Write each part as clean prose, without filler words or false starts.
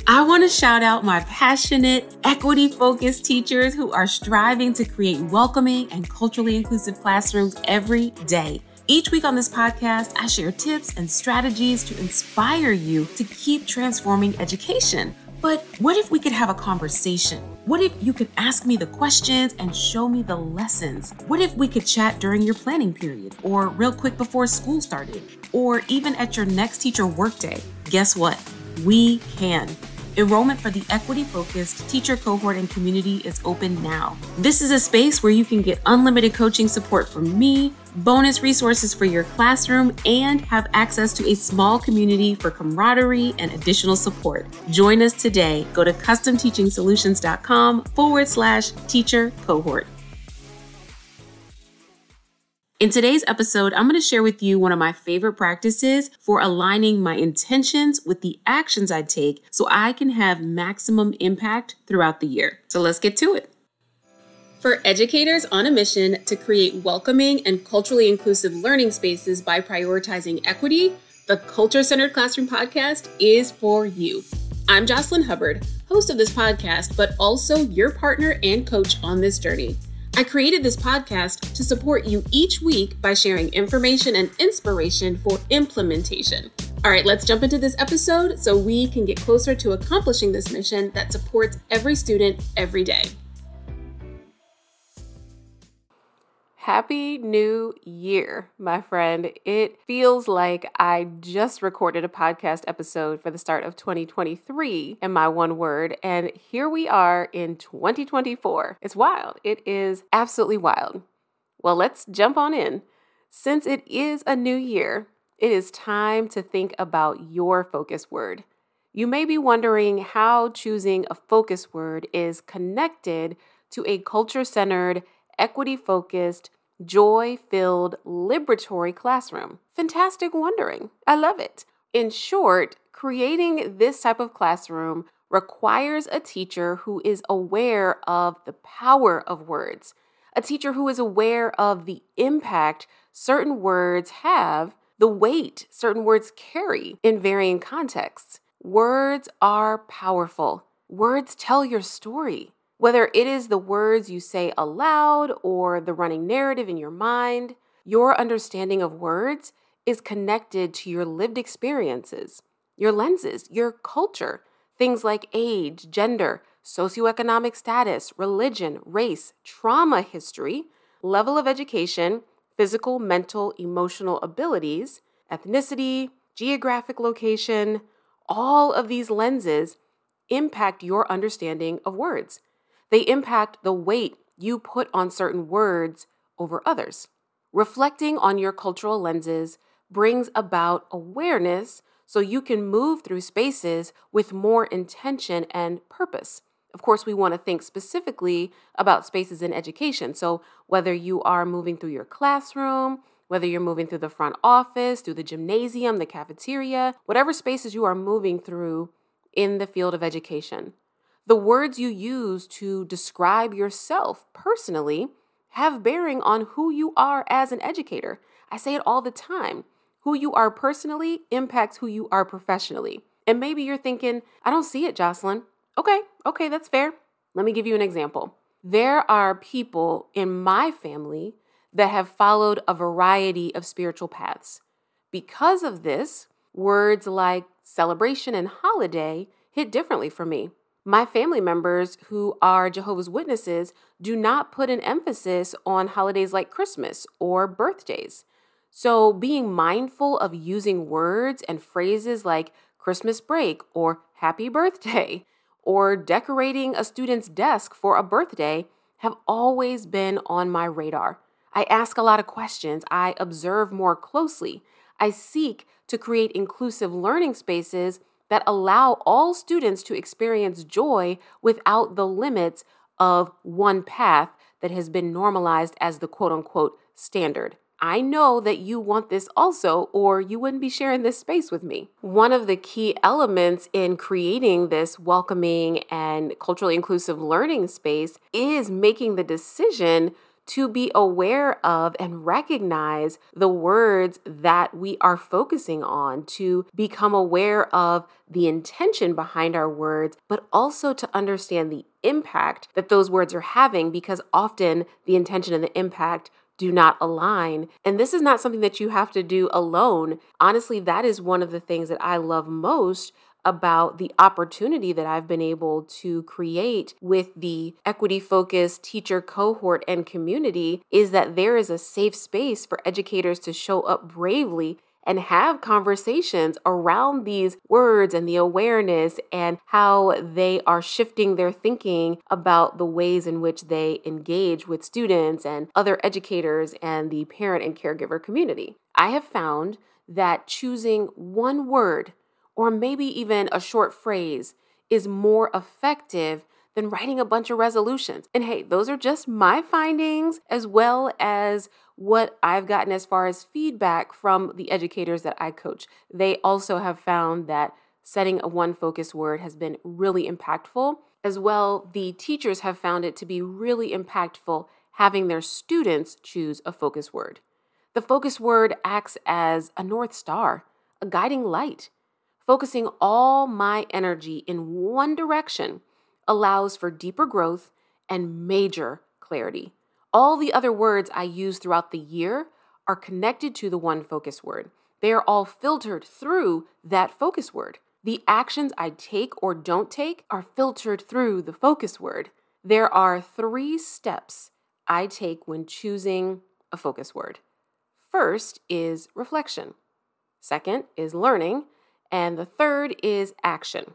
I want to shout out my passionate, equity-focused teachers who are striving to create welcoming and culturally inclusive classrooms every day. Each week on this podcast, I share tips and strategies to inspire you to keep transforming education. But what if we could have a conversation? What if you could ask me the questions and show me the lessons? What if we could chat during your planning period, or real quick before school started, or even at your next teacher workday? Guess what? We can. Enrollment for the equity-focused teacher cohort and community is open now. This is a space where you can get unlimited coaching support from me, bonus resources for your classroom, and have access to a small community for camaraderie and additional support. Join us today. Go to customteachingsolutions.com/teacher cohort. In today's episode, I'm going to share with you one of my favorite practices for aligning my intentions with the actions I take so I can have maximum impact throughout the year. So let's get to it. For educators on a mission to create welcoming and culturally inclusive learning spaces by prioritizing equity, the Culture Centered Classroom Podcast is for you. I'm Jocelyn Hubbard, host of this podcast, but also your partner and coach on this journey. I created this podcast to support you each week by sharing information and inspiration for implementation. All right, let's jump into this episode so we can get closer to accomplishing this mission that supports every student every day. Happy New Year, my friend. It feels like I just recorded a podcast episode for the start of 2023 in my one word, and here we are in 2024. It's wild. It is absolutely wild. Well, let's jump on in. Since it is a new year, it is time to think about your focus word. You may be wondering how choosing a focus word is connected to a culture-centered, equity-focused, joy-filled, liberatory classroom. Fantastic wondering. I love it. In short, creating this type of classroom requires a teacher who is aware of the power of words, a teacher who is aware of the impact certain words have, the weight certain words carry in varying contexts. Words are powerful. Words tell your story. Whether it is the words you say aloud or the running narrative in your mind, your understanding of words is connected to your lived experiences, your lenses, your culture, things like age, gender, socioeconomic status, religion, race, trauma history, level of education, physical, mental, emotional abilities, ethnicity, geographic location. All of these lenses impact your understanding of words. They impact the weight you put on certain words over others. Reflecting on your cultural lenses brings about awareness so you can move through spaces with more intention and purpose. Of course, we want to think specifically about spaces in education. So whether you are moving through your classroom, whether you're moving through the front office, through the gymnasium, the cafeteria, whatever spaces you are moving through in the field of education. The words you use to describe yourself personally have bearing on who you are as an educator. I say it all the time. Who you are personally impacts who you are professionally. And maybe you're thinking, I don't see it, Jocelyn. Okay, that's fair. Let me give you an example. There are people in my family that have followed a variety of spiritual paths. Because of this, words like celebration and holiday hit differently for me. My family members who are Jehovah's Witnesses do not put an emphasis on holidays like Christmas or birthdays. So being mindful of using words and phrases like Christmas break or happy birthday or decorating a student's desk for a birthday have always been on my radar. I ask a lot of questions. I observe more closely. I seek to create inclusive learning spaces that allow all students to experience joy without the limits of one path that has been normalized as the quote-unquote standard. I know that you want this also, or you wouldn't be sharing this space with me. One of the key elements in creating this welcoming and culturally inclusive learning space is making the decision to be aware of and recognize the words that we are focusing on, to become aware of the intention behind our words, but also to understand the impact that those words are having, because often the intention and the impact do not align. And this is not something that you have to do alone. Honestly, that is one of the things that I love most about the opportunity that I've been able to create with the equity-focused teacher cohort and community, is that there is a safe space for educators to show up bravely and have conversations around these words and the awareness and how they are shifting their thinking about the ways in which they engage with students and other educators and the parent and caregiver community. I have found that choosing one word or maybe even a short phrase is more effective than writing a bunch of resolutions. And hey, those are just my findings, as well as what I've gotten as far as feedback from the educators that I coach. They also have found that setting a one focus word has been really impactful. As well, the teachers have found it to be really impactful having their students choose a focus word. The focus word acts as a North Star, a guiding light. Focusing all my energy in one direction allows for deeper growth and major clarity. All the other words I use throughout the year are connected to the one focus word. They are all filtered through that focus word. The actions I take or don't take are filtered through the focus word. There are 3 steps I take when choosing a focus word. First is reflection. Second is learning. And the third is action.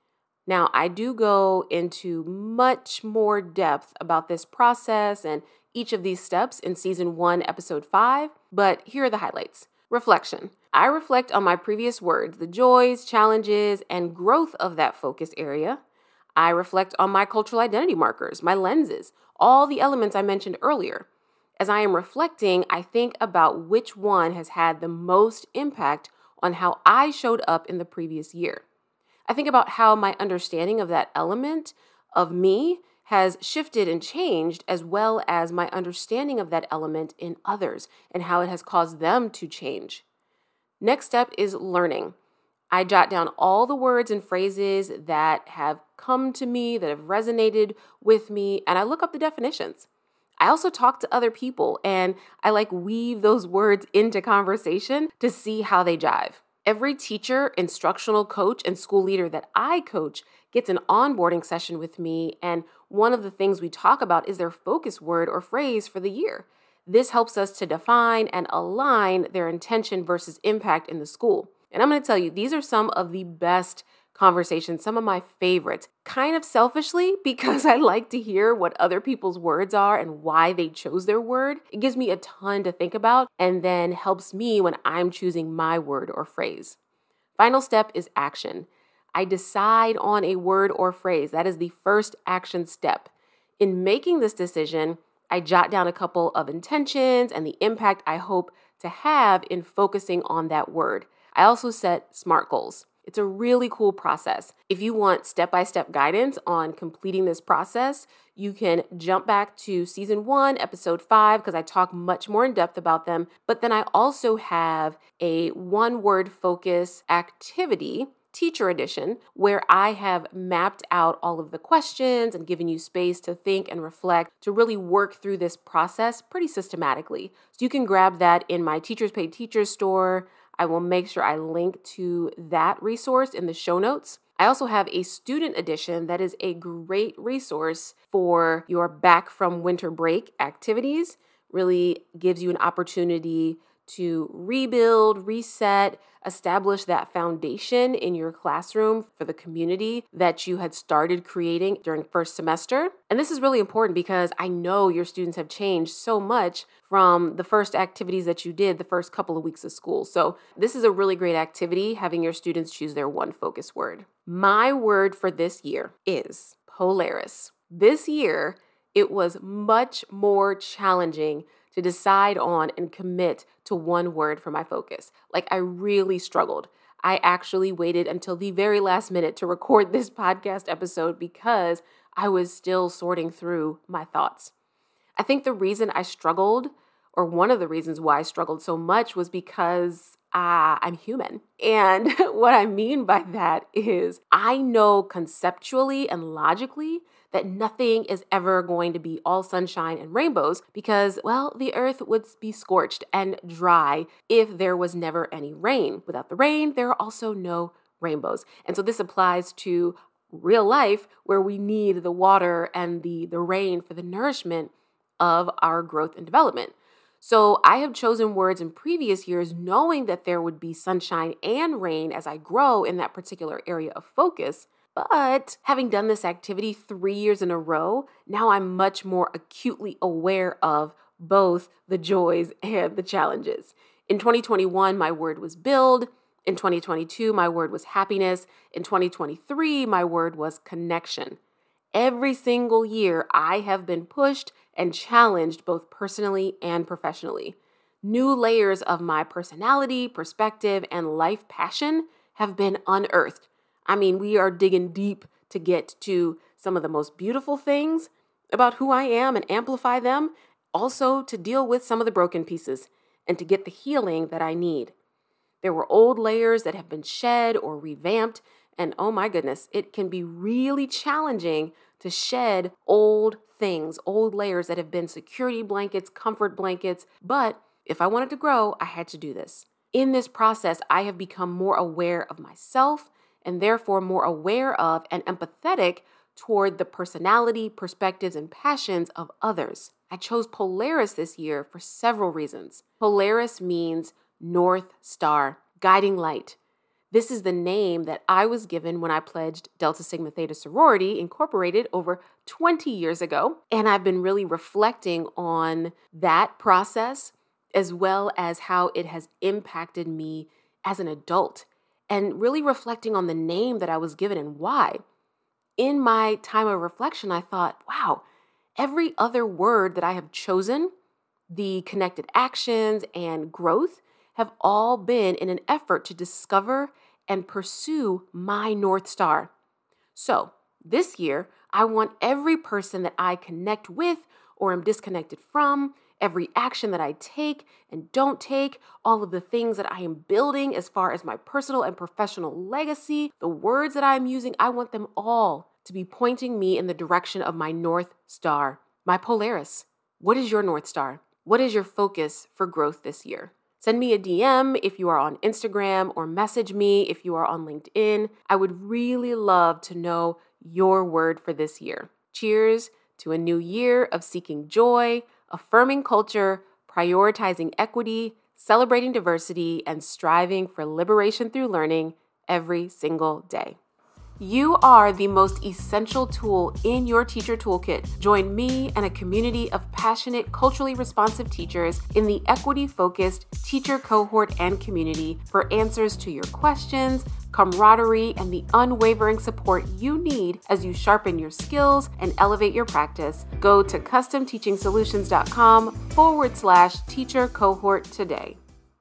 Now, I do go into much more depth about this process and each of these steps in season 1, episode 5, but here are the highlights. Reflection. I reflect on my previous words, the joys, challenges, and growth of that focus area. I reflect on my cultural identity markers, my lenses, all the elements I mentioned earlier. As I am reflecting, I think about which one has had the most impact on how I showed up in the previous year. I think about how my understanding of that element of me has shifted and changed, as well as my understanding of that element in others and how it has caused them to change. Next step is learning. I jot down all the words and phrases that have come to me, that have resonated with me, and I look up the definitions. I also talk to other people and I weave those words into conversation to see how they jive. Every teacher, instructional coach, and school leader that I coach gets an onboarding session with me, and one of the things we talk about is their focus word or phrase for the year. This helps us to define and align their intention versus impact in the school. And I'm going to tell you, these are some of the best conversations, some of my favorites, kind of selfishly because I like to hear what other people's words are and why they chose their word. It gives me a ton to think about and then helps me when I'm choosing my word or phrase. Final step is action. I decide on a word or phrase. That is the first action step. In making this decision, I jot down a couple of intentions and the impact I hope to have in focusing on that word. I also set SMART goals. It's a really cool process. If you want step-by-step guidance on completing this process, you can jump back to season 1, episode 5, because I talk much more in depth about them. But then I also have a one-word focus activity, teacher edition, where I have mapped out all of the questions and given you space to think and reflect to really work through this process pretty systematically. So you can grab that in my Teachers Pay Teachers store. I will make sure I link to that resource in the show notes. I also have a student edition that is a great resource for your back from winter break activities. Really gives you an opportunity to rebuild, reset, establish that foundation in your classroom for the community that you had started creating during first semester. And this is really important because I know your students have changed so much from the first activities that you did the first couple of weeks of school. So this is a really great activity, having your students choose their one focus word. My word for this year is Polaris. This year, it was much more challenging to decide on and commit to one word for my focus. I really struggled. I actually waited until the very last minute to record this podcast episode because I was still sorting through my thoughts. I think the reason I struggled, or one of the reasons why I struggled so much, was because I'm human. And what I mean by that is I know conceptually and logically that nothing is ever going to be all sunshine and rainbows because, well, the earth would be scorched and dry if there was never any rain. Without the rain, there are also no rainbows. And so this applies to real life where we need the water and the rain for the nourishment of our growth and development. So I have chosen words in previous years knowing that there would be sunshine and rain as I grow in that particular area of focus. But having done this activity 3 years in a row, now I'm much more acutely aware of both the joys and the challenges. In 2021, my word was build. In 2022, my word was happiness. In 2023, my word was connection. Every single year, I have been pushed and challenged both personally and professionally. New layers of my personality, perspective, and life passion have been unearthed. I mean, we are digging deep to get to some of the most beautiful things about who I am and amplify them, also to deal with some of the broken pieces and to get the healing that I need. There were old layers that have been shed or revamped, and oh my goodness, it can be really challenging to shed old things, old layers that have been security blankets, comfort blankets. But if I wanted to grow, I had to do this. In this process, I have become more aware of myself and therefore more aware of and empathetic toward the personality, perspectives, and passions of others. I chose Polaris this year for several reasons. Polaris means North Star, guiding light. This is the name that I was given when I pledged Delta Sigma Theta Sorority Incorporated over 20 years ago. And I've been really reflecting on that process as well as how it has impacted me as an adult and really reflecting on the name that I was given and why. In my time of reflection, I thought, wow, every other word that I have chosen, the connected actions and growth, have all been in an effort to discover and pursue my North Star. So this year, I want every person that I connect with or am disconnected from, every action that I take and don't take, all of the things that I am building as far as my personal and professional legacy, the words that I'm using, I want them all to be pointing me in the direction of my North Star, my Polaris. What is your North Star? What is your focus for growth this year? Send me a DM if you are on Instagram or message me if you are on LinkedIn. I would really love to know your word for this year. Cheers to a new year of seeking joy, affirming culture, prioritizing equity, celebrating diversity, and striving for liberation through learning every single day. You are the most essential tool in your teacher toolkit. Join me and a community of passionate, culturally responsive teachers in the equity-focused teacher cohort and community for answers to your questions, camaraderie, and the unwavering support you need as you sharpen your skills and elevate your practice. Go to customteachingsolutions.com/teacher cohort today.